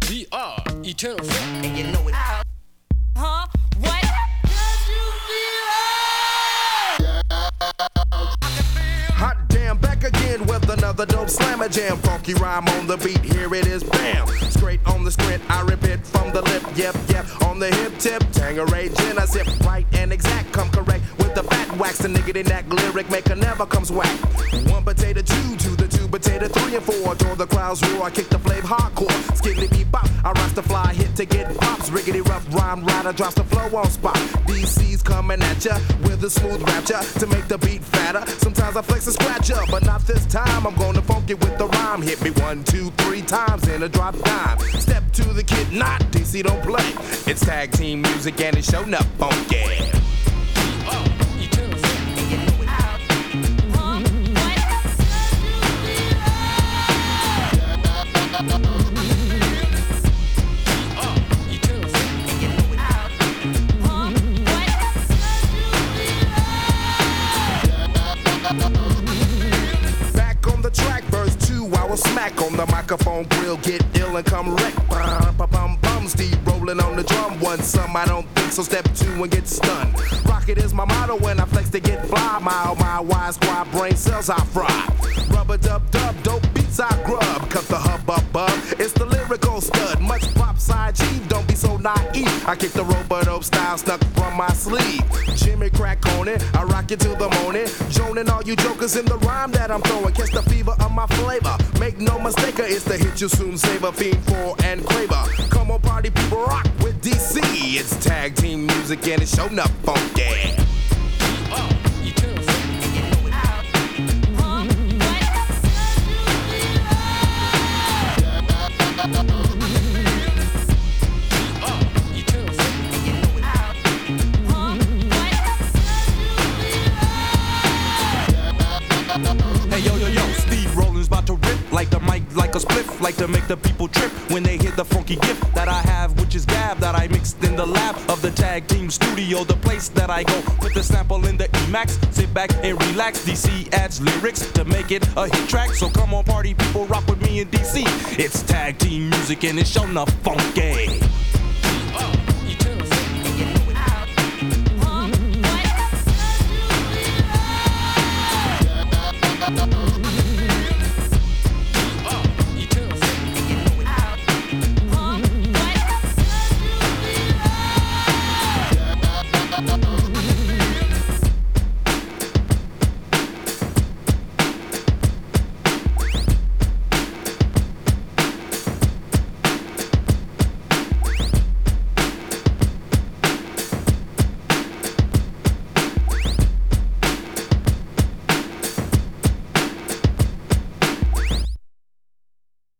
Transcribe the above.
We are Eternal Funk. And you know it. Huh? What? Hot damn, back again with another dope slammer jam. Funky rhyme on the beat, here it is, bam. Straight on the sprint, I rip it from the lip, yep, yep. On the hip tip, Tangeray gin, I zip right and exact. Come correct with the fat wax, the nigga in that lyric maker never comes whack. One potato, two the two potato, 3 and 4. Till the crowds roar, I kick the flame hardcore. Skibbity beep bop, I rise the fly, hit to get pops. Riggedy rough rhyme rider drops the flow on spot. DC's coming at ya with a smooth rapture to make the beat fatter. Sometimes I flex a scratcher, but not this time. I'm gonna funk it with the rhyme. Hit me 1, 2, 3 times in a drop dime. Step to the kid, not DC, don't play. It's tag team music and it's showing up funky. Eternal Funk. Eternal Funk. Back on the track, verse 2, I will smack on the microphone grill, get ill and come wreck. Bum, Steve rolling on the drum. One some I don't think so. Step 2 and get stunned. Rocket is my motto when I flex to get fly. My wise squad brain cells I fry. Rubber dub, dope beats I grub. Cut the hub up, it's the lyrical stud. Much pop side G, don't be so naive. I kick the rope style snuck from my sleeve. Jimmy crack on it, I rock it till the morning. Joning all you jokers in the rhyme that I'm throwing. Catch the fever of my flavor. Make no mistake, it's the hit you soon savor. Fiend for and Quaver. Come on, party people, rock with DC. It's tag team music and it's showing up funky. Eternal Funk. Eternal Funk. Hey yo, Steve Rollins about to rip like the mic, like a spliff, like to make the people trip when they hear the funky gift that I have, which is Gab that I mixed in the lab of the tag team studio, the place that I go with the sample in the Emax. Sit back and relax. DC adds lyrics to make it a hit track. So come on, party people, rock with me in DC. It's tag team music and it's showing up funky.